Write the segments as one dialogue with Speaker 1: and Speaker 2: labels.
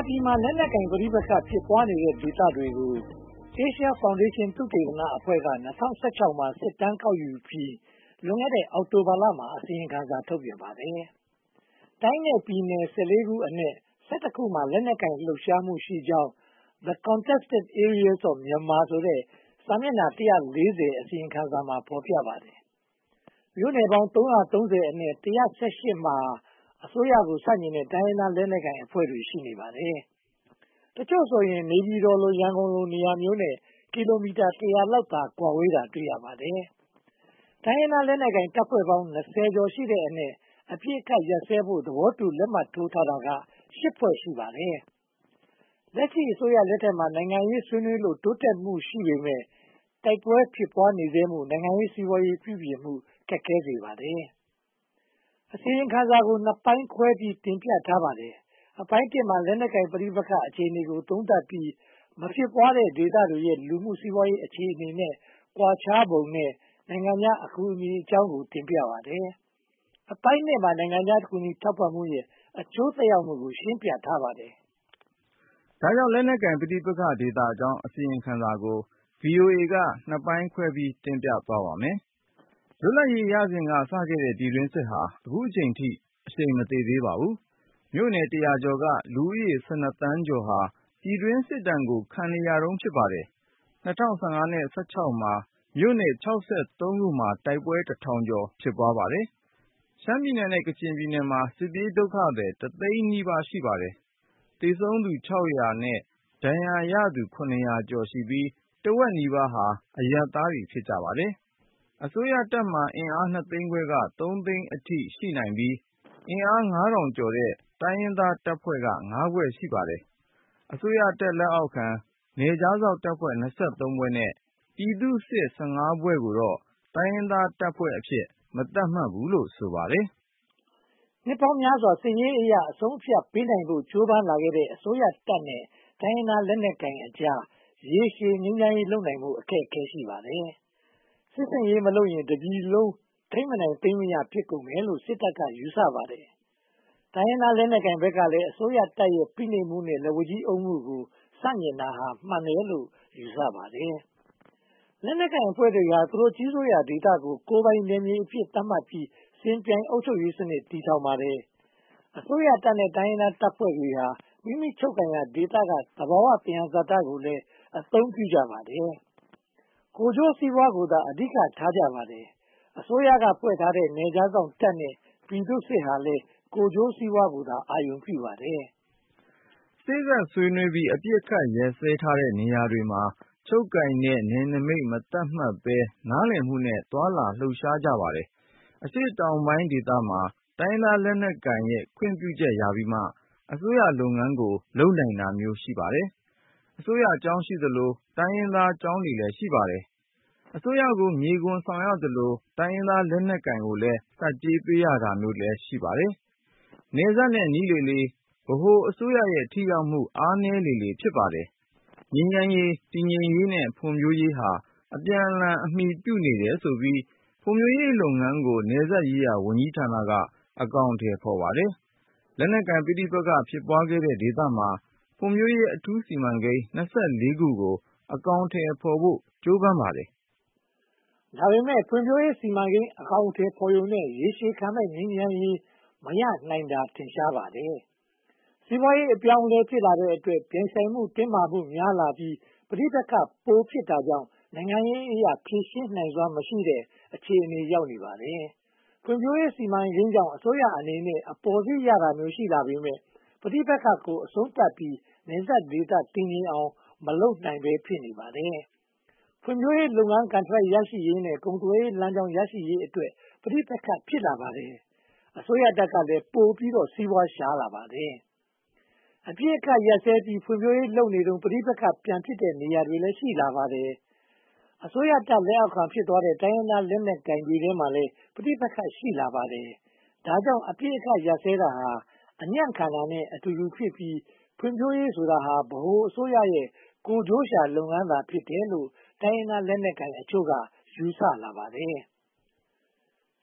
Speaker 1: ပြည်မှာလက်နက်ကိုင်ပဋိပက္ခဖြစ်ပွားနေတဲ့ဒေသတွေကို Asia Foundation သုတေသနအဖွဲ့က ၂၀၁၆ မှာ စစ်တမ်းကောက်ယူပြီး လွန်ခဲ့တဲ့ အောက်တိုဘာလမှာ အစီရင်ခံစာ ထုတ်ပြန်ပါတယ်။ တိုင်းနဲ့ပြည်နယ် (၁၄) ခုအနက် (၁၁) ခုမှာ လက်နက်ကိုင်လှုပ်ရှားမှုရှိကြောင်း The Contested Areas of Myanmar ဆိုတဲ့ စာမျက်နှာ (၁၄၀) အစီရင်ခံစာမှာ ဖော်ပြပါတယ်။ မြို့နယ်ပေါင်း (၃၃၀) အနက် (၁၁၈) မှာ အစိုးရကို ဆန့်ကျင်တဲ့ တိုင်းရင်းသားလက်နက်ကိုင်အဖွဲ့တွေ ရှိနေပါတယ်။ တချို့ဆိုရင် နေပြည်တော်၊ ရန်ကုန်လိုနေရာမျိုးနဲ့ ကီလိုမီတာ (၁၀၀) လောက်သာ ကွာဝေးတာတွေ့ရပါတယ်။ တိုင်းရင်းသားလက်နက်ကိုင်တပ်ဖွဲ့ပေါင်း (၂၀) ကျော်ရှိတဲ့အနက် အပစ်အခတ်ရပ်စဲဖို့ သဘောတူလက်မှတ်ထိုးထားတာက (၈) ဖွဲ့ ရှိပါတယ်။ လက်ရှိအစိုးရလက်ထက်မှာ နိုင်ငံရေးဆွေးနွေးလို့ တိုးတက်မှုရှိပေမယ့် တိုက်ပွဲဖြစ်ပွားနေဆဲမို့ နိုင်ငံရေး၊ စီးပွားရေး ပြုပြင်မှု ခက်ခဲစေပါတယ်။ အစီရင်ခံစာကို နှစ်ပိုင်းခွဲပြီး တင်ပြထားပါတယ်။ အပိုင်း (၁) မှာ လက်နက်ကိုင်ပဋိပက္ခအခြေအနေကို သုံးသပ်ပြီး မဖြစ်ပွားတဲ့ဒေသတွေရဲ့ လူမှုစီးပွားရေးအခြေအနေနဲ့ ကွာခြားပုံနဲ့ နိုင်ငံခြားအကူအညီအကြောင်းကို တင်ပြပါတယ်။ အပိုင်း (၂) မှာ နိုင်ငံခြားကူညီထောက်ပံ့မှုရဲ့ အကျိုးသက်ရောက်မှုကို ရှင်းပြထားပါတယ်
Speaker 2: ။ ဒါကြောင့် လက်နက်ကိုင်ပဋိပက္ခဒေသအကြောင်း အစီရင်ခံစာကို VOA က နှစ်ပိုင်းခွဲပြီး တင်ပြသွားပါမယ်။ လွတ်လပ်ရေးရစဉ်ကစခဲ့တဲ့ ပြည်တွင်းစစ်ဟာ အခုအချိန်အထိ အရှိန်မသေသေးပါဘူး။ မြို့နယ် (၁၀၀) ကျော်က လူဦးရေ (၁၂) သန်းကျော်ဟာ ပြည်တွင်းစစ်ဒဏ်ကို ခံနေရတုန်း ဖြစ်ပါတယ်။ ၂၀၁၅ နဲ့ ၂၀၁၆ မှာ မြို့နယ် (၆၃) ခုမှာ တိုက်ပွဲ (၁၀၀၀) ကျော် ဖြစ်ပွားပါတယ်။ ရှမ်းပြည်နယ်နဲ့ ကချင်ပြည်နယ်မှာ စစ်ပြေးဒုက္ခသည် တသိန်းနီးပါး ရှိပါတယ်။ သေဆုံးသူ (၆၀၀) နဲ့ ဒဏ်ရာရသူ (၇၀၀) ကျော်ရှိပြီး တဝက်နီးပါးဟာ အရပ်သားတွေ ဖြစ်ကြပါတယ်။ အစိုးရတပ်မှာ အင်အား (၂) သိန်းခွဲက (၃) သိန်းအထိ ရှိနိုင်ပြီး အင်အား (၅၀၀၀) ကျော်တဲ့ တိုင်းရင်းသားတပ်ဖွဲ့က (၅) ဖွဲ့ ရှိပါတယ်။ အစိုးရတပ်လက်အောက်ခံ နယ်ခြားစောင့်တပ်ဖွဲ့ (၂၃) ဖွဲ့နဲ့ ပြည်သူ့စစ် (၁၅) ဖွဲ့ကိုတော့ တိုင်းရင်းသားတပ်ဖွဲ့အဖြစ် မသတ်မှတ်ဘူးလို့ ဆိုပါတယ်
Speaker 1: ။ နှစ်ပေါင်းများစွာ စစ်ရေးအရ အဆုံးအဖြတ်ပေးနိုင်ဖို့ ကြိုးပမ်းလာခဲ့တဲ့ အစိုးရတပ်နဲ့ တိုင်းရင်းသားလက်နက်ကိုင်အကြား ရေရှည်ငြိမ်းချမ်းရေးလုပ်နိုင်ဖို့ အခက်အခဲ ရှိပါတယ်။ စစ်ဆင်ရေးမလုပ်ရင် တပြည်လုံး ထိန်းမနိုင်သိမ်းမရ ဖြစ်ကုန်မယ်လို့ စစ်တပ်က ယူဆပါတယ်။ တိုင်းရင်းသားလက်နက်ကိုင်ဘက်ကလည်း အစိုးရတပ်ရဲ့ ဖိနှိပ်မှုနဲ့ လက်ဝါးကြီးအုပ်မှုကို ဆန့်ကျင်တာဟာ မှန်တယ်လို့ ယူဆပါတယ်။ လက်နက်ကိုင်အဖွဲ့တွေဟာ သူတို့ကြီးစိုးရာဒေသကို ကိုယ်ပိုင်နယ်မြေအဖြစ် သတ်မှတ်ပြီး ယှဉ်ပြိုင်အုပ်ချုပ်ရေးစနစ် တည်ထောင်ပါတယ်။ အစိုးရတပ်နဲ့ တိုင်းရင်းသားတပ်ဖွဲ့တွေဟာ မိမိချုပ်ကိုင်ရာဒေသက သဘာဝသယံဇာတကိုလည်း အသုံးပြုကြပါတယ်။ ကိုယ်ကျိုးစီးပွားကိုသာ အဓိကထားကြပါတယ်။ အစိုးရက ဖွဲ့ထားတဲ့ နယ်ခြားစောင့်တပ်နဲ့ ပြည်သူ့စစ်ဟာလည်း ကိုယ်ကျိုးစီးပွားကိုသာ အာရုံပြုပါတယ်
Speaker 2: ။ စေ့စပ်ဆွေးနွေးပြီး အပစ်အခတ်ရပ်စဲထားတဲ့ နေရာတွေမှာ ချုပ်ကိုင်တဲ့ နယ်နိမိတ် မသတ်မှတ်ဘဲ နားလည်မှုနဲ့ သွားလာလှုပ်ရှားကြပါတယ်။ အရှေ့တောင်ပိုင်းဒေသမှာ တိုင်းရင်းသားလက်နက်ကိုင်ရဲ့ ခွင့်ပြုချက်ရပြီးမှ အစိုးရလုပ်ငန်းကို လုပ်နိုင်တာမျိုး ရှိပါတယ်။ အစိုးရကျောင်းရှိသလို တိုင်းရင်းသားကျောင်းတွေလည်း ရှိပါတယ်။ အစိုးရကို မြေခွန်ဆောင်ရသလို တိုင်းရင်းသားလက်နက်ကိုင်ကိုလည်း ဆတ်ကြေးပေးရတာမျိုးလည်း ရှိပါတယ်။ နယ်စပ်နဲ့ နီးလေလေ ဗဟိုအစိုးရရဲ့ ထိရောက်မှု အားနည်းလေလေ ဖြစ်ပါတယ်။ ငြိမ်းချမ်းရေး၊ တည်ငြိမ်ရေးနဲ့ ဖွံ့ဖြိုးရေးဟာ အပြန်အလှန် အမှီပြုနေတယ်ဆိုပြီး ဖွံ့ဖြိုးရေးလုပ်ငန်းကို နယ်စပ်ရေးရာဝန်ကြီးဌာနက အကောင်အထည်ဖော်ပါတယ်။ လက်နက်ကိုင်ပဋိပက္ခ ဖြစ်ပွားခဲ့တဲ့ဒေသမှာ ဖွံ့ဖြိုးရေးအထူးစီမံကိန်း (၂၄) ခုကို အကောင်အထည်ဖော်ဖို့ ကြိုးပမ်းပါတယ်
Speaker 1: ။ ဒါပေမဲ့ ဖွံ့ဖြိုးရေးစီမံကိန်း အကောင်အထည်ဖော်ရုံနဲ့ ရေရှည်ခံမယ့် ငြိမ်းချမ်းရေး မရနိုင်တာ ထင်ရှားပါတယ်။ စီးပွားရေးအပြောင်းအလဲ ဖြစ်လာတဲ့အတွက် ပြိုင်ဆိုင်မှုတင်းမာမှုများလာပြီး ပဋိပက္ခပိုဖြစ်တာကြောင့် နိုင်ငံရေးအရ ဖြေရှင်းနိုင်စွမ်းမရှိတဲ့ အခြေအနေ ရောက်နေပါတယ်။ ဖွံ့ဖြိုးရေးစီမံကိန်းကြောင့် အစိုးရအနေနဲ့ အပေါ်စီးရတာမျိုး ရှိလာပေမယ့် ပဋိပက္ခကို အဆုံးသတ်ပြီး နယ်စပ်ဒေသ တည်ငြိမ်အောင် မလုပ်နိုင်ဘဲ ဖြစ်နေပါတယ်။ ဖွံ့ဖြိုးရေးလုပ်ငန်း ကန်ထရိုက်ရရှိရေးနဲ့ ကုန်သွယ်ရေးလမ်းကြောင်း ရရှိရေးအတွက် ပဋိပက္ခ ဖြစ်လာပါတယ်။ အစိုးရတပ်ကလည်း ပိုပြီးတော့ စီးပွားရှာလာပါတယ်။ အပစ်အခတ်ရပ်စဲပြီး ဖွံ့ဖြိုးရေးလုပ်နေတုန်း ပဋိပက္ခပြန်ဖြစ်တဲ့ နေရာတွေလည်း ရှိလာပါတယ်။ အစိုးရတပ်လက်အောက်ခံ ဖြစ်သွားတဲ့ တိုင်းရင်းသားလက်နက်ကိုင်တွေထဲမှာလည်း ပဋိပက္ခ ရှိလာပါတယ်။ ဒါကြောင့် အပစ်အခတ်ရပ်စဲတာဟာ အညံ့ခံတာနဲ့ အတူတူဖြစ်ပြီး ဖွံ့ဖြိုးရေးဆိုတာဟာ ဗဟိုအစိုးရရဲ့ ကိုယ်ကျိုးရှာလုပ်ငန်းသာ ဖြစ်တယ်လို့ တိုင်းရင်းသားလက်နက်ကိုင်အချို့က ယူဆလာပါတယ်။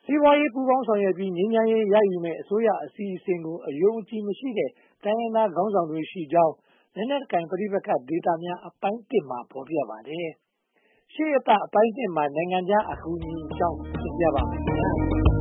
Speaker 1: စီးပွားရေးပူးပေါင်းဆောင်ရွက်ပြီး ငြိမ်းချမ်းရေးရယူမယ့် အစိုးရအစီအစဉ်ကို အယုံအကြည်မရှိတဲ့ တိုင်းရင်းသားခေါင်းဆောင်တွေရှိကြောင်း လက်နက်ကိုင်ပဋိပက္ခဒေသများအပိုင်း မှာ ဖော်ပြပါတယ်။ ရှေ့အပိုင်း မှာ နိုင်ငံခြားအကူအညီအကြောင်း တင်ပြပါမယ်။